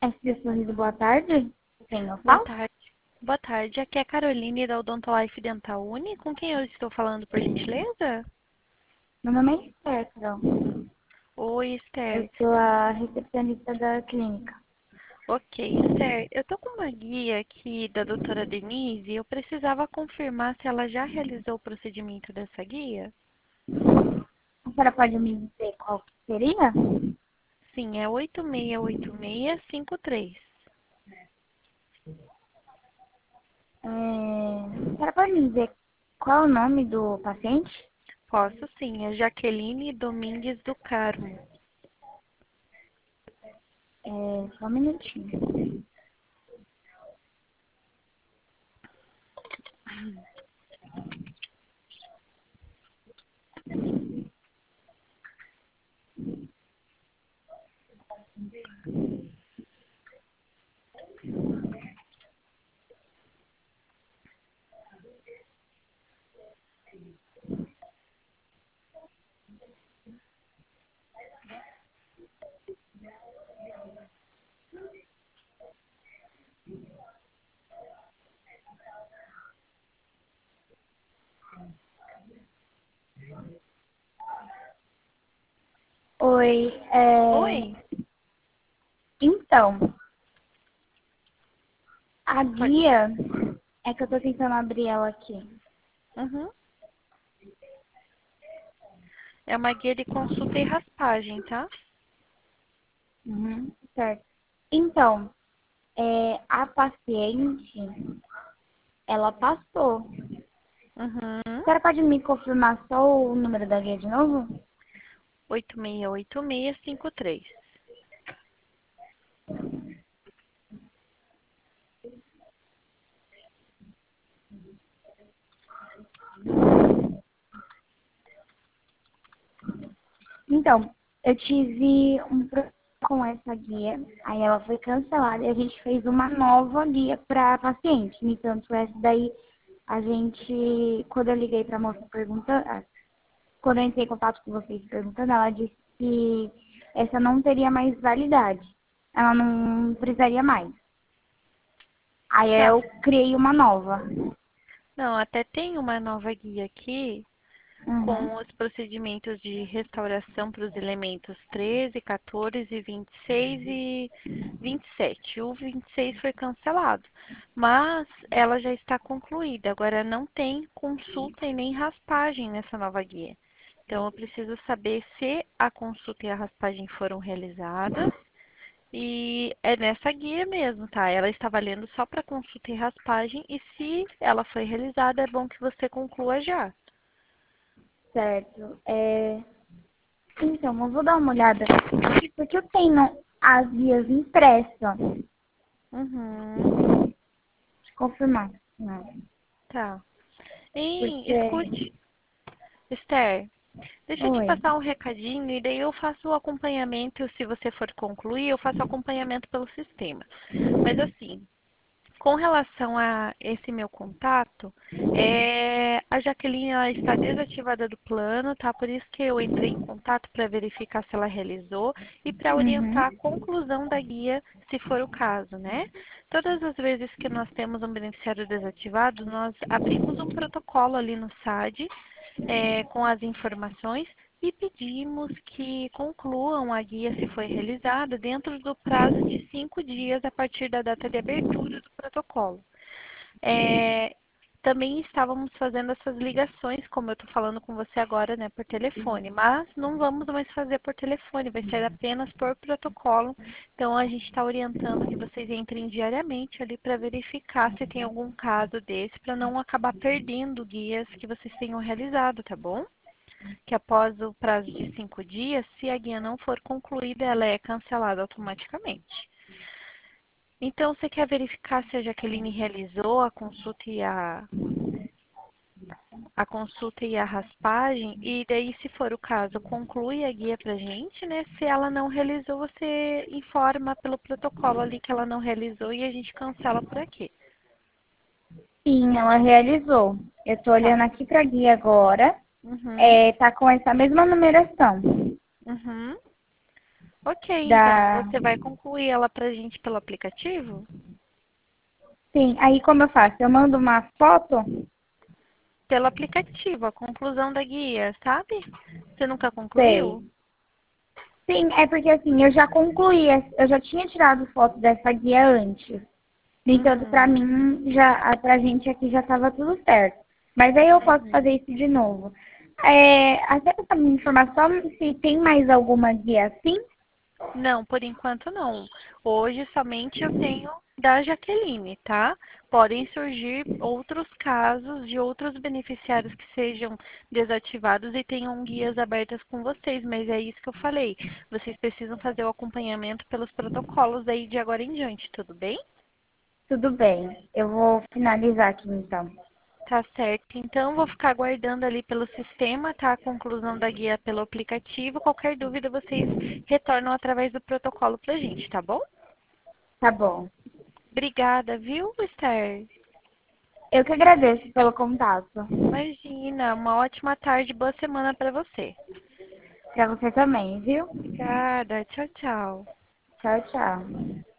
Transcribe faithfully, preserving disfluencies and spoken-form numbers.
S D Sorriso, boa tarde. Quem eu Boa falo? tarde. Boa tarde. Aqui é a Caroline da Odontolife Dental Uni. Com quem eu estou falando, por gentileza? Meu nome é Esther, Carol. Oi, Eu Esther. sou a recepcionista da clínica. Ok, Esther. Eu tô com uma guia aqui da doutora Denise e eu precisava confirmar se ela já realizou o procedimento dessa guia. A senhora pode me dizer qual que seria? Sim, é oito seis oito seis cinco três. É... A senhora pode me dizer qual é o nome do paciente? Posso sim, é Jaqueline Domingues do Carmo. É... Só um minutinho. Oi, é... Oi, Então, a pode. guia... É que eu tô tentando abrir ela aqui. Uhum. É uma guia de consulta e raspagem, tá? Uhum, certo. Então, é... a paciente, ela passou. Uhum. A senhora pode me confirmar só o número da guia de novo? oito seis oito seis cinco três. Então, eu tive um problema com essa guia, aí ela foi cancelada e a gente fez uma nova guia para paciente. No entanto, essa daí, a gente, quando eu liguei para a moça perguntando, ah, quando eu entrei em contato com vocês perguntando, ela disse que essa não teria mais validade. Ela não precisaria mais. Aí Tá. eu criei uma nova. Não, até tem uma nova guia aqui Uhum. com os procedimentos de restauração para os elementos treze, quatorze, vinte e seis e vinte e sete. O vinte e seis foi cancelado, mas ela já está concluída. Agora não tem consulta e nem raspagem nessa nova guia. Então eu preciso saber se a consulta e a raspagem foram realizadas. E é nessa guia mesmo, tá? Ela está valendo só para consulta e raspagem. E se ela foi realizada, é bom que você conclua já. Certo. É... Então, eu vou dar uma olhada. Porque eu tenho as guias impressas. Uhum, Deixa eu confirmar. Não. tá. E Porque. escute, Esther, deixa eu te Oi. passar um recadinho e daí eu faço o acompanhamento. Se você for concluir, eu faço o acompanhamento pelo sistema. Mas assim, com relação a esse meu contato, é, a Jaqueline ela está desativada do plano, tá? Por isso que eu entrei em contato para verificar se ela realizou e para orientar a Uhum. conclusão da guia, se for o caso, né? Todas as vezes que nós temos um beneficiário desativado, nós abrimos um protocolo ali no S A D, é, com as informações e pedimos que concluam a guia se foi realizada dentro do prazo de cinco dias a partir da data de abertura do protocolo. É, também estávamos fazendo essas ligações, como eu estou falando com você agora, né, por telefone, mas não vamos mais fazer por telefone, vai ser apenas por protocolo. Então a gente está orientando que vocês entrem diariamente ali para verificar se tem algum caso desse, para não acabar perdendo guias que vocês tenham realizado, tá bom? Que após o prazo de cinco dias, se a guia não for concluída, ela é cancelada automaticamente. Então, você quer verificar se a Jaqueline realizou a consulta e a, a consulta e a raspagem, e daí, se for o caso, conclui a guia pra gente, né? Se ela não realizou, você informa pelo protocolo ali que ela não realizou e a gente cancela por aqui. Sim, ela realizou. Eu tô Tá. olhando aqui pra guia agora. Uhum. É, tá com essa mesma numeração. Uhum. Ok, então, Da... você vai concluir ela pra gente pelo aplicativo? Sim, aí como eu faço? Eu mando uma foto? Pelo aplicativo, a conclusão da guia, sabe? Você nunca concluiu? Sei. Sim, é porque assim, eu já concluí, eu já tinha tirado foto dessa guia antes. No entanto, pra Uhum, mim, já, pra gente aqui já estava tudo certo. Mas aí eu posso uhum. fazer isso de novo. É, até essa minha informação, se tem mais alguma guia assim? Não, por enquanto não. Hoje somente eu tenho da Jaqueline, tá? Podem surgir outros casos de outros beneficiários que sejam desativados e tenham guias abertas com vocês, mas é isso que eu falei. Vocês precisam fazer o acompanhamento pelos protocolos aí de agora em diante, tudo bem? Tudo bem. Eu vou finalizar aqui então. Tá certo. Então, vou ficar aguardando ali pelo sistema, tá? A conclusão da guia pelo aplicativo. Qualquer dúvida, vocês retornam através do protocolo pra gente, tá bom? Tá bom. Obrigada, viu, Esther? Eu que agradeço pelo contato. Imagina, uma ótima tarde, boa semana pra você. Pra você também, viu? Obrigada, tchau, tchau. Tchau, tchau.